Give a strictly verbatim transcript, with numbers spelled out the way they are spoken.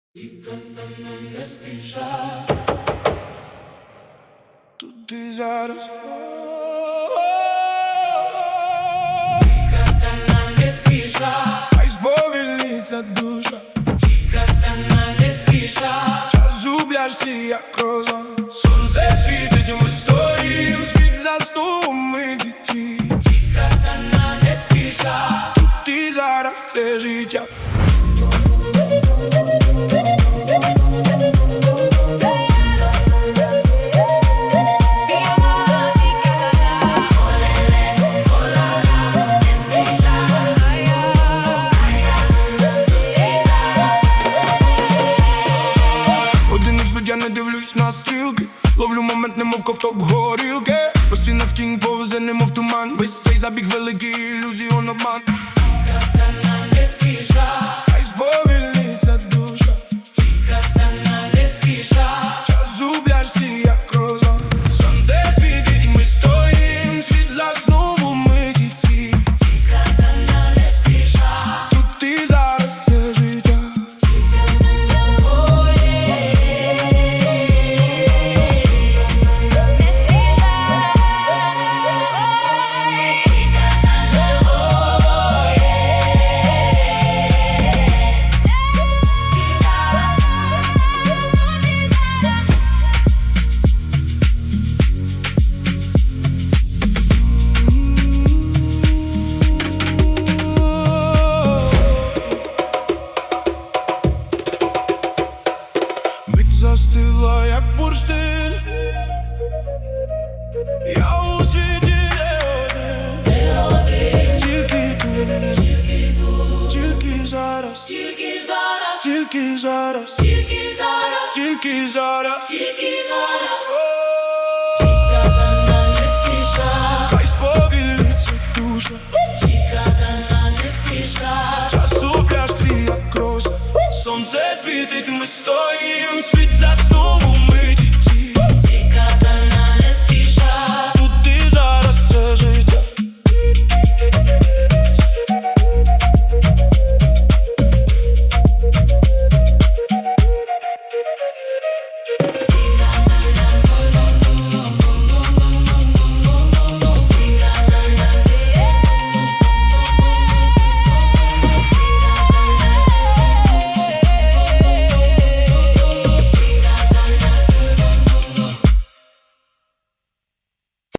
Тільки не спіша. Тут ти зараз. Тільки не спіша. Хай сповільниться душа. Тільки не спіша. Час у пляшці, як роза. Сонце світить, і ми стоїм. Світ заснув, ми діті. Тільки не спіша. Тут ти зараз, це життя. Я не дивлюсь на стрілки, ловлю момент, немов ковток горілки. По стінах тінь повзе, немов туман. Весь цей забіг великий, ілюзіон обман. Не спіша. Хай сповільниться душа. Тільки не спіша. Час у пляшці, як роза. Сонце світить, ми стоїм. Світ заснув у миті ці. Тільки не спіша. Тут ти зараз, це життя. Мить застигла, як бурштин. Я у світі не один. Тільки тут, Тільки тут. тільки зараз, Тільки зараз. тільки зараз, Тільки зараз. тільки зараз. Тільки зараз. О, Не спіша. хай сповільниться душа. Тільки не спіша. Час у пляшці, як роза. Сонце світить, ми стоїм.